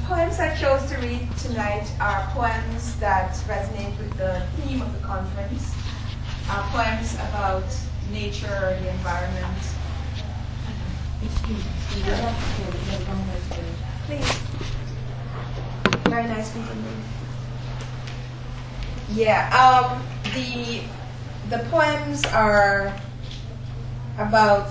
poems I chose to read tonight are poems that resonate with the theme of the conference, poems about nature, the environment. Please. Very nice meeting you. Yeah, the poems are about,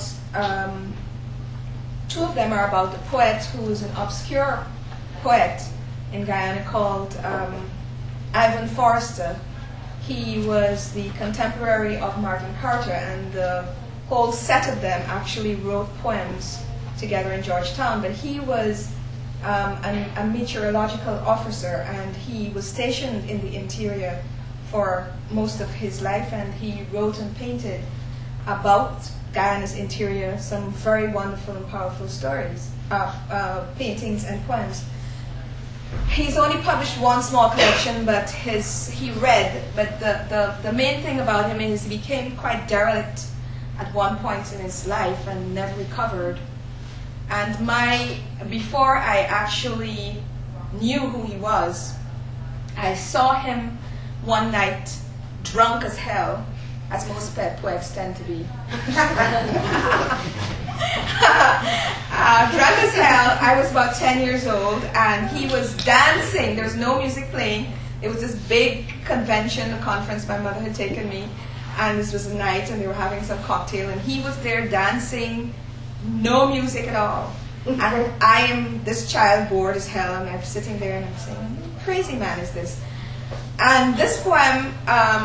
two of them are about a poet who is an obscure poet in Guyana called Ivan Forster. He was the contemporary of Martin Carter, and the whole set of them actually wrote poems together in Georgetown. But he was a meteorological officer, and he was stationed in the interior for most of his life, and he wrote and painted about Guyana's interior some very wonderful and powerful stories, paintings and poems. He's only published one small collection, but the main thing about him is he became quite derelict at one point in his life and never recovered. And before I actually knew who he was, I saw him one night drunk as hell, as most poets tend to be. Drunk as hell. I was about 10 years old, and he was dancing. There was no music playing. It was this big convention, a conference my mother had taken me, and this was a night, and they were having some cocktail, and he was there dancing, no music at all. And I am this child, bored as hell, and I'm sitting there and I'm saying, crazy man is this? And this poem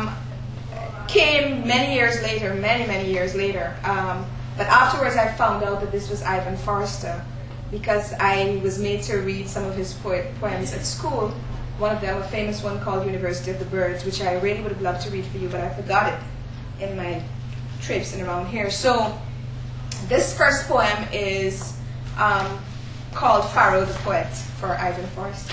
came many years later, many years later. But afterwards I found out that this was Ivan Forster, because I was made to read some of his poems at school. One of them, a famous one called University of the Birds, which I really would have loved to read for you, but I forgot it in my trips and around here. So this first poem is called Pharaoh the Poet for Ivan Forster.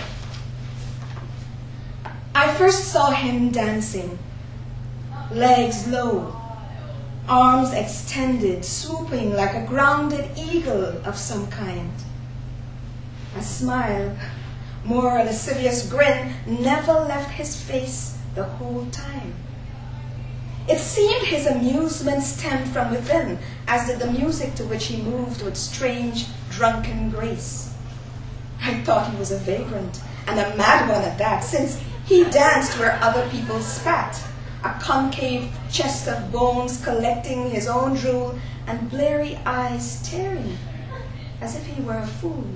I first saw him dancing, legs low, arms extended, swooping like a grounded eagle of some kind. A smile, more a lascivious grin, never left his face the whole time. It seemed his amusement stemmed from within, as did the music to which he moved with strange, drunken grace. I thought he was a vagrant, and a mad one at that, since he danced where other people spat, a concave chest of bones collecting his own drool, and bleary eyes staring as if he were a fool.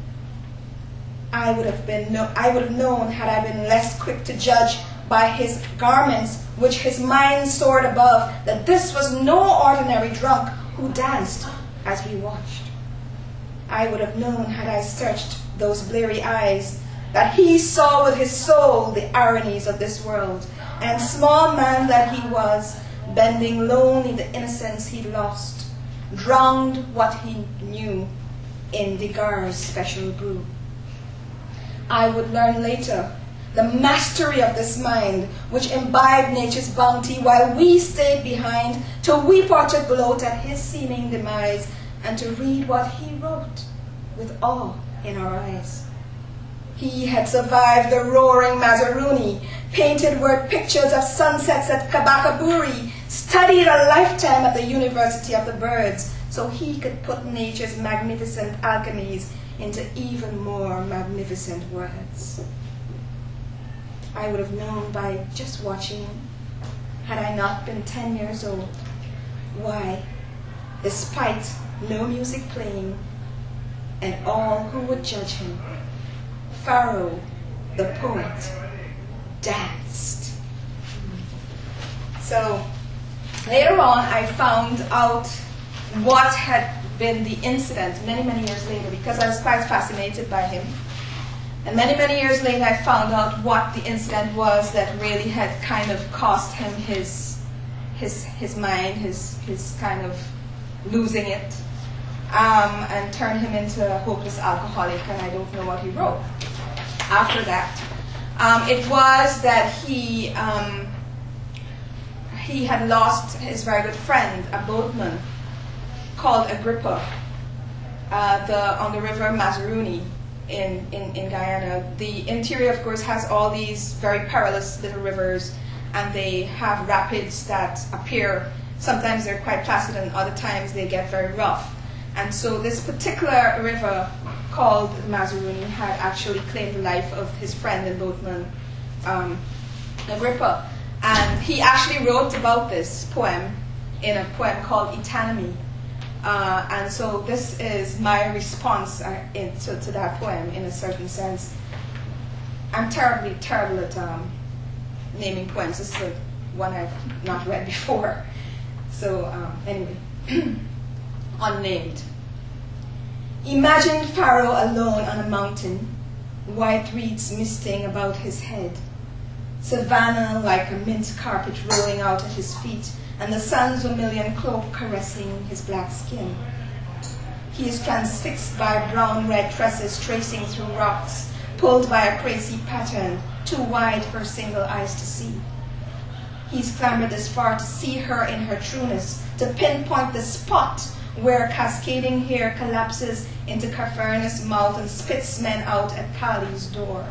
I would have known had I been less quick to judge by his garments, which his mind soared above, that this was no ordinary drunk who danced as we watched. I would have known had I searched those bleary eyes, that he saw with his soul the ironies of this world, and small man that he was, bending lonely the innocence he lost, drowned what he knew in Degar's special brew. I would learn later the mastery of this mind, which imbibed nature's bounty while we stayed behind to weep or to gloat at his seeming demise, and to read what he wrote with awe in our eyes. He had survived the roaring Mazaruni, painted word pictures of sunsets at Kabakaburi, studied a lifetime at the University of the Birds, so he could put nature's magnificent alchemies into even more magnificent words. I would have known by just watching, had I not been 10 years old, why, despite no music playing and all who would judge him, Pharaoh the poet danced. So later on I found out what had been the incident many years later, because I was quite fascinated by him. And many years later I found out what the incident was that really had kind of cost him his mind, his kind of losing it, and turned him into a hopeless alcoholic, and I don't know what he wrote after that. It was that he had lost his very good friend, a boatman called Agrippa, on the river Mazaruni, in Guyana. The interior, of course, has all these very perilous little rivers, and they have rapids that appear. Sometimes they're quite placid, and other times they get very rough. And so this particular river, called the Mazaruni, had actually claimed the life of his friend and boatman, Agrippa. And he actually wrote about this poem in a poem called Etanamy. And so this is my response to that poem, in a certain sense. I'm terrible at naming poems. This is the one I've not read before. So anyway, unnamed. Imagine Pharaoh alone on a mountain, white reeds misting about his head, savannah like a mint carpet rolling out at his feet, and the sun's vermilion cloak caressing his black skin. He is transfixed by brown-red tresses tracing through rocks, pulled by a crazy pattern too wide for single eyes to see. He's clambered this far to see her in her trueness, to pinpoint the spot where cascading hair collapses into cavernous mouth and spits men out at Kali's door.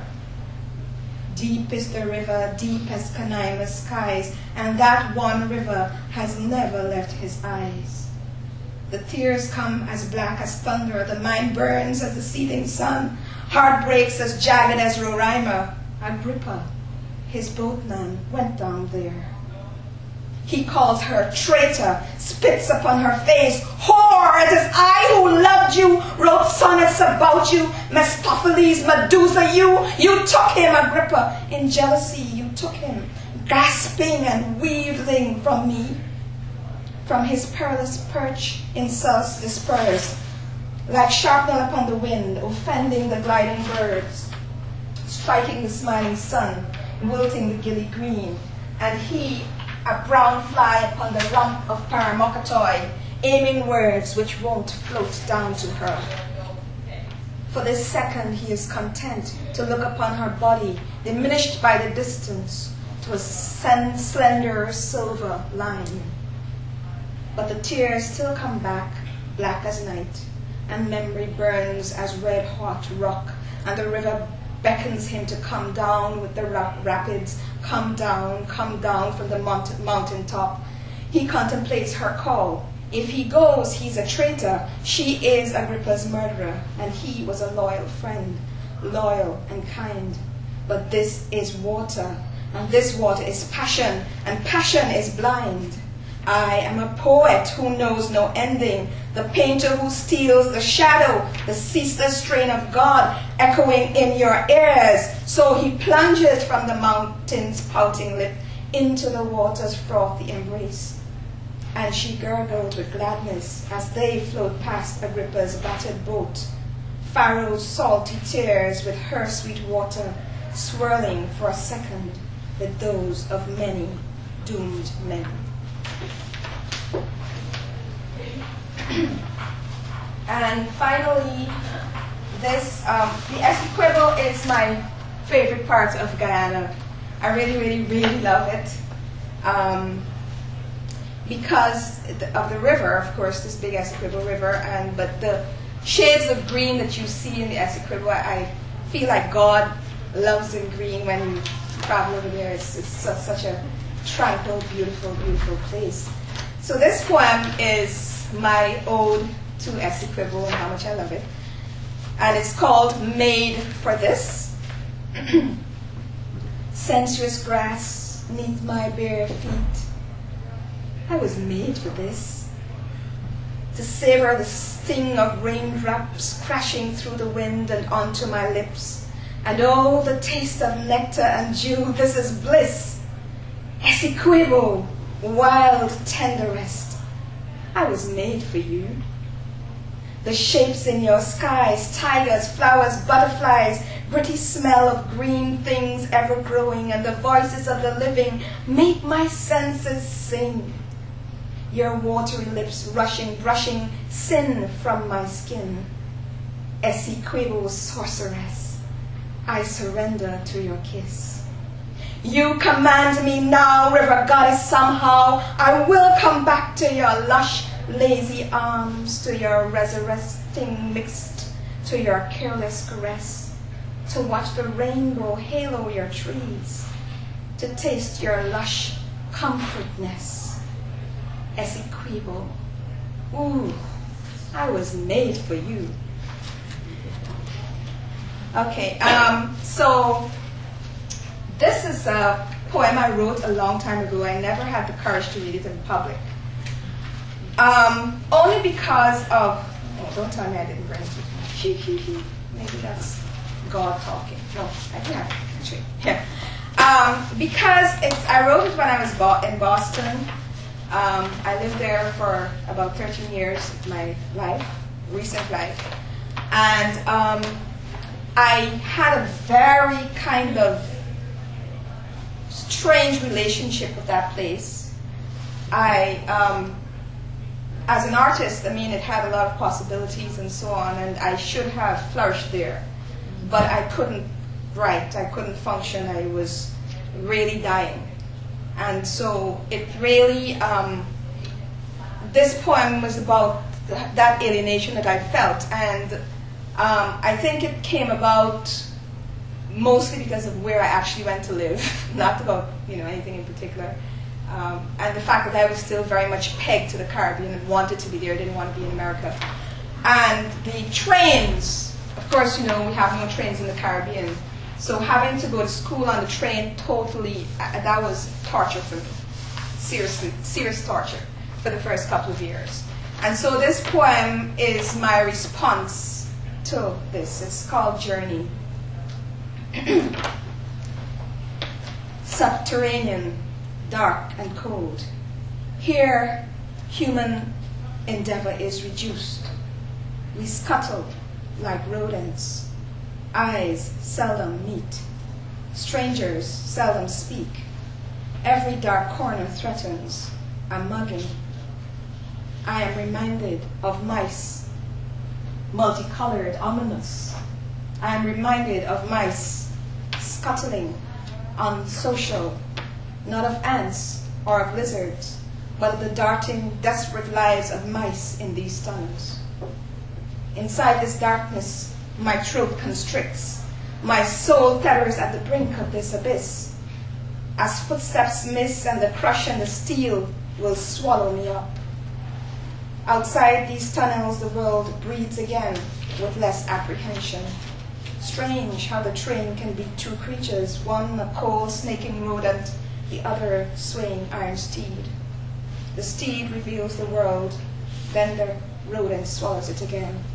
Deep is the river, deep as Kanaima's skies, and that one river has never left his eyes. The tears come as black as thunder, the mind burns as the seething sun, heart breaks as jagged as Roraima. Agrippa, his boatman, went down there. He calls her traitor, spits upon her face. Whore, it is I who loved you, wrote sonnets about you. Mephistopheles, Medusa, you took him, Agrippa. In jealousy, you took him, gasping and wheedling from me. From his perilous perch, insults dispersed, like shrapnel upon the wind, offending the gliding birds, striking the smiling sun, wilting the gilly green. And he, a brown fly upon the rump of Paramokatoi, aiming words which won't float down to her. For this second he is content to look upon her body, diminished by the distance, to a slender silver line. But the tears still come back, black as night, and memory burns as red-hot rock, and the river beckons him to come down with the rapids, come down from the mountain top. He contemplates her call. If he goes, he's a traitor. She is Agrippa's murderer, and he was a loyal friend, loyal and kind. But this is water, and this water is passion, and passion is blind. I am a poet who knows no ending, the painter who steals the shadow, the ceaseless strain of God echoing in your ears. So he plunges from the mountain's pouting lip into the water's frothy embrace. And she gurgled with gladness as they flowed past Agrippa's battered boat, Pharaoh's salty tears with her sweet water, swirling for a second with those of many doomed men. And finally, this, the Essequibo is my favorite part of Guyana. I really love it. Because of the river, of course, this big Essequibo River, but the shades of green that you see in the Essequibo, I feel like God loves in green when you travel over there. It's such a tranquil, beautiful place. So this poem is my ode to Essequibo and how much I love it. And it's called Made for This. Sensuous grass 'neath my bare feet. I was made for this. To savor the sting of raindrops crashing through the wind and onto my lips. And oh, the taste of nectar and dew, this is bliss. Essequibo, wild tenderest, I was made for you. The shapes in your skies, tigers, flowers, butterflies, gritty smell of green things ever growing, and the voices of the living make my senses sing. Your watery lips rushing, brushing sin from my skin. Essequibo sorceress, I surrender to your kiss. You command me now, river goddess, somehow I will come back to your lush, lazy arms, to your resurrecting mist, to your careless caress, to watch the rainbow halo your trees, to taste your lush comfortness. Essequibo. Ooh, I was made for you. Okay, so this is a poem I wrote a long time ago. I never had the courage to read it in public. Only because of, oh, don't tell me I didn't bring it. Maybe that's God talking. No, I can't, actually. Yeah. Because I wrote it when I was in Boston. I lived there for about 13 years of my life, recent life. And I had a very kind of strange relationship with that place. As an artist, I mean, it had a lot of possibilities and so on, and I should have flourished there. But I couldn't write, I couldn't function, I was really dying. And so it really, this poem was about that alienation that I felt. And I think it came about mostly because of where I actually went to live, not about anything in particular. And the fact that I was still very much pegged to the Caribbean and wanted to be there, didn't want to be in America. And the trains, of course, we have no trains in the Caribbean. So having to go to school on the train, totally, that was torture for me. Seriously, serious torture for the first couple of years. And so this poem is my response to this. It's called Journey. Subterranean, dark and cold. Here, human endeavor is reduced. We scuttle like rodents. Eyes seldom meet. Strangers seldom speak. Every dark corner threatens a mugging. I am reminded of mice, multicolored, ominous. I am reminded of mice scuttling, unsocial, not of ants or of lizards, but of the darting, desperate lives of mice in these tunnels. Inside this darkness, my throat constricts. My soul tethers at the brink of this abyss. As footsteps miss and the crush and the steel will swallow me up. Outside these tunnels, the world breathes again with less apprehension. Strange how the train can be two creatures, one a cold, snaking rodent, the other swaying iron steed. The steed reveals the world, then the rodent swallows it again.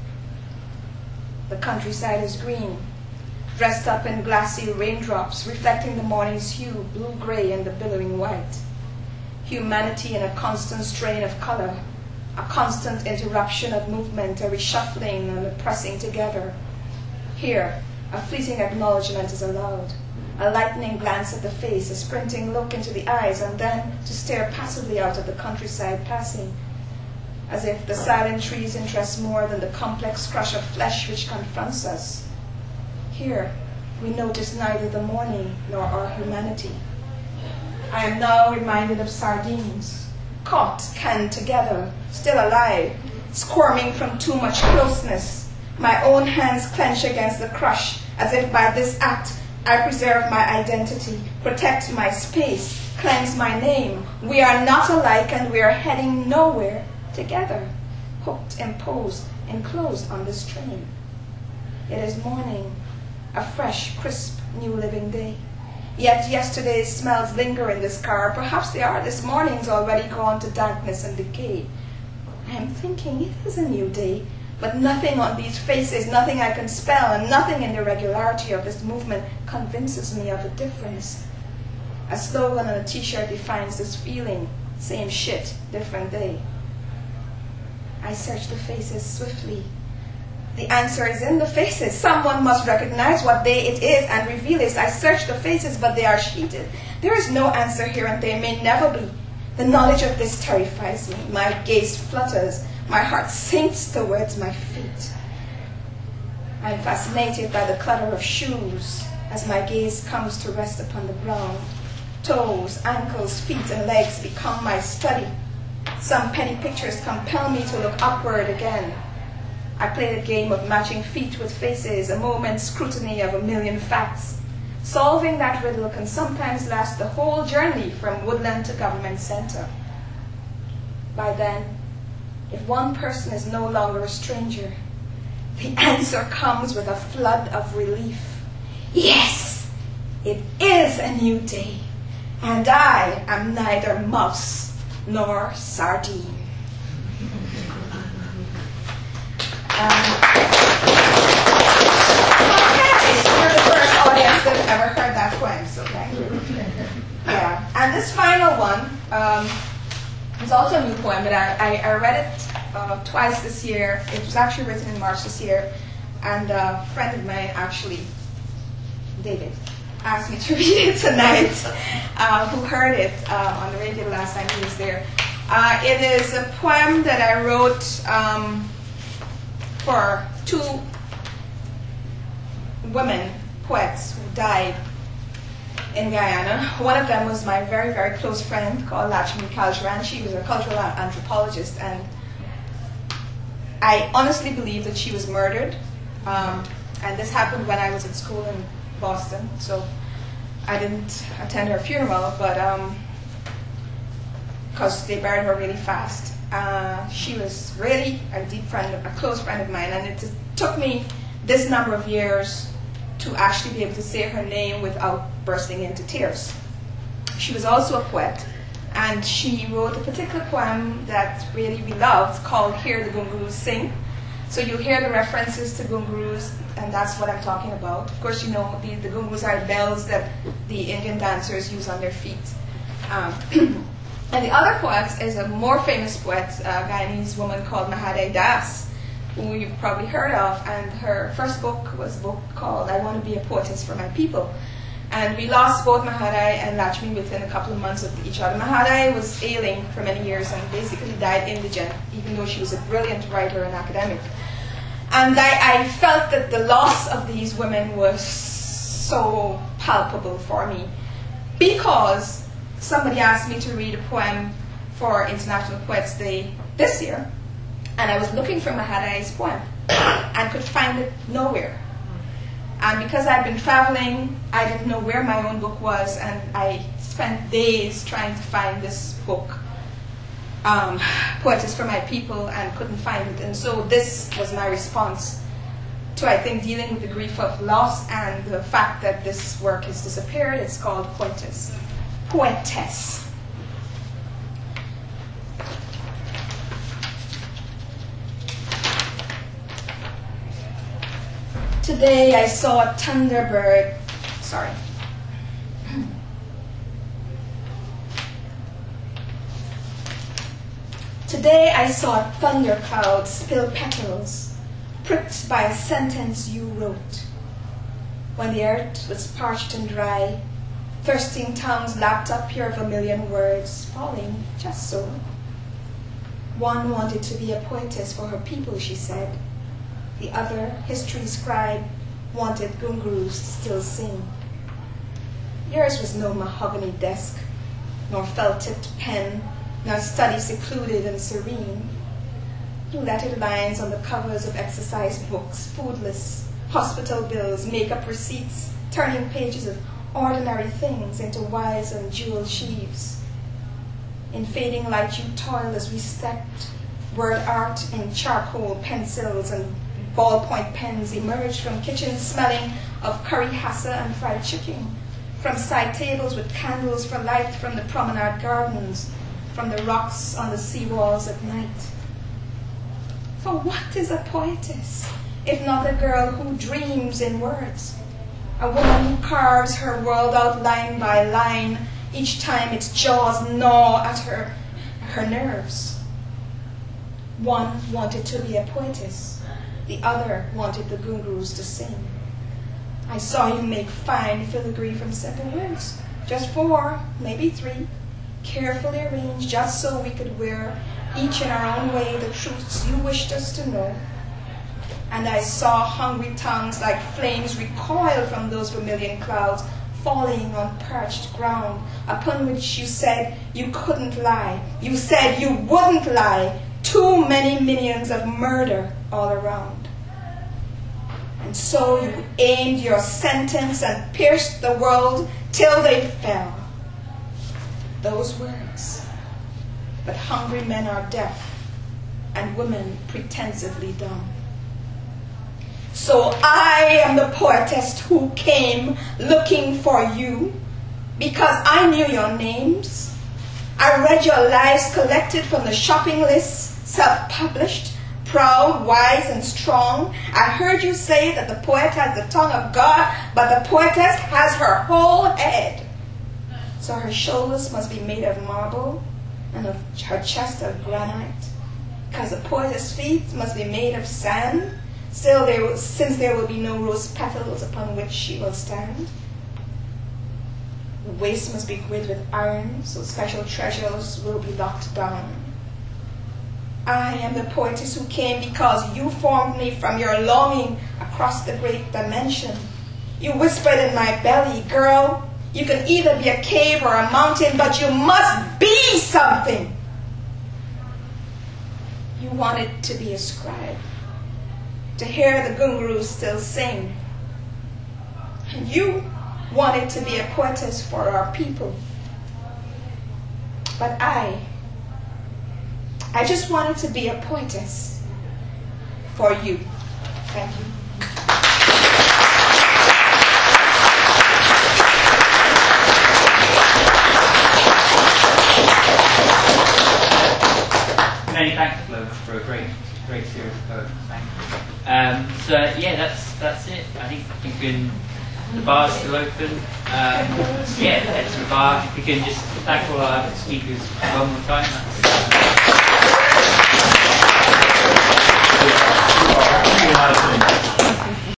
The countryside is green, dressed up in glassy raindrops, reflecting the morning's hue, blue-gray and the billowing white. Humanity in a constant strain of color, a constant interruption of movement, a reshuffling and a pressing together. Here, a fleeting acknowledgement is allowed, a lightning glance at the face, a sprinting look into the eyes, and then to stare passively out at the countryside passing, as if the silent trees interest more than the complex crush of flesh which confronts us. Here, we notice neither the morning nor our humanity. I am now reminded of sardines, caught, canned together, still alive, squirming from too much closeness. My own hands clench against the crush, as if by this act I preserve my identity, protect my space, cleanse my name. We are not alike and we are heading nowhere together, hooked, imposed, enclosed on this train. It is morning, a fresh, crisp, new living day. Yet yesterday's smells linger in this car. Perhaps they are this morning's already gone to dampness and decay. I am thinking it is a new day, but nothing on these faces, nothing I can spell, and nothing in the regularity of this movement convinces me of a difference. A slogan on a t-shirt defines this feeling. Same shit, different day. I search the faces swiftly. The answer is in the faces. Someone must recognize what day it is and reveal it. I search the faces, but they are sheeted. There is no answer here, and there may never be. The knowledge of this terrifies me. My gaze flutters. My heart sinks towards my feet. I am fascinated by the clutter of shoes as my gaze comes to rest upon the ground. Toes, ankles, feet, and legs become my study. Some petty pictures compel me to look upward again. I played a game of matching feet with faces, a moment's scrutiny of a million facts. Solving that riddle can sometimes last the whole journey from woodland to government center. By then, if one person is no longer a stranger, the answer comes with a flood of relief. Yes, it is a new day, and I am neither mouse nor sardine. You're the first audience that ever heard that poem, so thank you. Yeah, and this final one is also a new poem, but I read it twice this year. It was actually written in March this year, and a friend of mine, actually, David, asked me to read it tonight, who heard it on the radio last time he was there. It is a poem that I wrote for two women poets who died in Guyana. One of them was my very, very close friend called Lakshmi Kaljaran. She was a cultural anthropologist, and I honestly believe that she was murdered. And this happened when I was at school in Boston, so I didn't attend her funeral, but because they buried her really fast. She was really a deep friend, a close friend of mine, and it took me this number of years to actually be able to say her name without bursting into tears. She was also a poet, and she wrote a particular poem that really we loved called Hear the Gungaroos Sing. So you'll hear the references to gungaroos, and that's what I'm talking about. Of course, you know, the gungaroos are bells that the Indian dancers use on their feet. And the other poet is a more famous poet, a Guyanese woman called Mahaday Das, who you've probably heard of, and her first book was a book called I Want to Be a Poetess for My People. And we lost both Mahaday and Lakshmi within a couple of months of each other. Mahaday was ailing for many years and basically died indigent, even though she was a brilliant writer and academic. And I felt that the loss of these women was so palpable for me, because somebody asked me to read a poem for International Poets Day this year, and I was looking for Mahadai's poem and could find it nowhere. And because I'd been traveling, I didn't know where my own book was, and I spent days trying to find this book, Poetess for My People, and couldn't find it. And so this was my response to, I think, dealing with the grief of loss and the fact that this work has disappeared. It's called Poetess. Poetess. Today I saw a thunderbird, sorry. Today I saw a thundercloud spill petals, pricked by a sentence you wrote. When the earth was parched and dry, thirsting tongues lapped up your vermilion words, falling just so. One wanted to be a poetess for her people, she said. The other, history scribe, wanted gungaroos to still sing. Yours was no mahogany desk, nor felt-tipped pen, nor study secluded and serene. You lettered lines on the covers of exercise books, foodless, hospital bills, makeup receipts, turning pages of ordinary things into wise and jeweled sheaves. In fading light you toiled as we stepped. Word art in charcoal pencils and ballpoint pens emerged from kitchens smelling of curry hassa and fried chicken, from side tables with candles for light, from the promenade gardens, from the rocks on the seawalls at night. For what is a poetess, if not a girl who dreams in words? A woman who carves her world out line by line, each time its jaws gnaw at her nerves. One wanted to be a poetess. The other wanted the gungaroos to sing. I saw you make fine filigree from simple words, just 4, maybe 3, carefully arranged just so we could wear, each in our own way, the truths you wished us to know. And I saw hungry tongues like flames recoil from those vermilion clouds, falling on parched ground, upon which you said you couldn't lie. You said you wouldn't lie. Too many minions of murder all around. And so you aimed your sentence and pierced the world till they fell. Those words. But hungry men are deaf, and women pretensively dumb. So I am the poetess who came looking for you, because I knew your names. I read your lives collected from the shopping lists, self-published, proud, wise, and strong. I heard you say that the poet has the tongue of God, but the poetess has her whole head. So her shoulders must be made of marble, and of her chest of granite, because the poetess' feet must be made of sand, since there will be no rose petals upon which she will stand. The waist must be grid with iron, so special treasures will be locked down. I am the poetess who came because you formed me from your longing across the great dimension. You whispered in my belly, girl, you can either be a cave or a mountain, but you must be something. You wanted to be a scribe, to hear the gungurus still sing. And you wanted to be a poetess for our people. But I just wanted to be a poetess for you. Thank you. Many thanks, Flo, for a great series of poems. Thank you. So yeah, that's it. I think you can. The bar's still open. Yeah, head to the bar. If you can just thank all our speakers one more time. That's